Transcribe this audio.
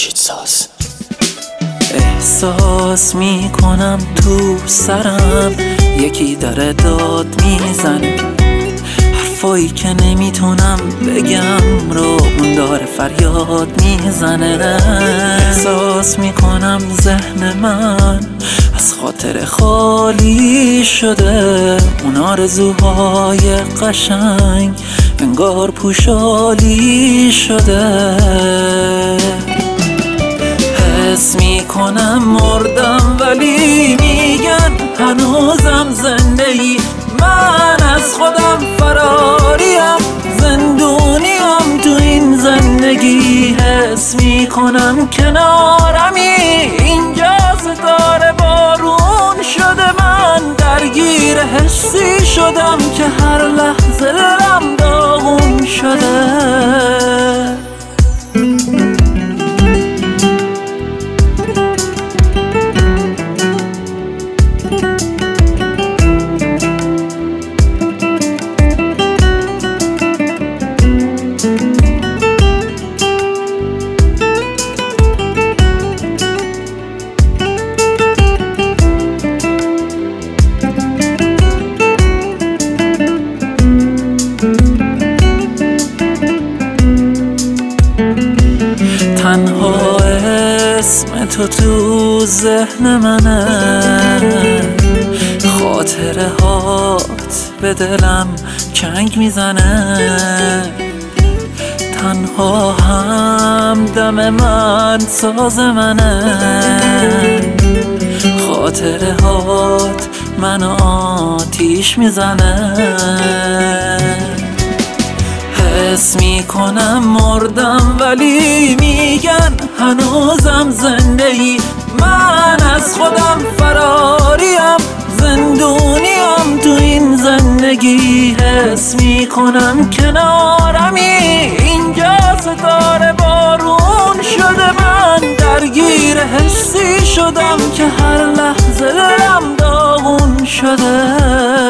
خورشید ساز. احساس میکنم تو سرم یکی داره داد میزنه، حرفایی که نمیتونم بگم رو اون داره فریاد میزنه. احساس میکنم ذهن من از خاطر خالی شده، اون آرزوهای قشنگ انگار پوشالی شده. حس میکنم مردم ولی میگن هنوزم زنده‌ای، من از خودم فراریم، زندونیم تو این زندگی. حس میکنم کنارمی، اینجا ستاره بارون شده، من درگیر حسی شدم که هر لحظه دلم داغون شده. تنها اسم تو ذهن منه، خاطره هات به دلم چنگ میزنه. تنها همدم من ساز منه، خاطره هات منو آتیش میزنه. حس میکنم مردم ولی میگن هنوزم زنده‌ای، من از خودم فراریم، زندونیم تو این زندگی. حس میکنم کنارمی، اینجا ستاره بارون شده، من درگیر حسی شدم که هر لحظه دلم داغون شده.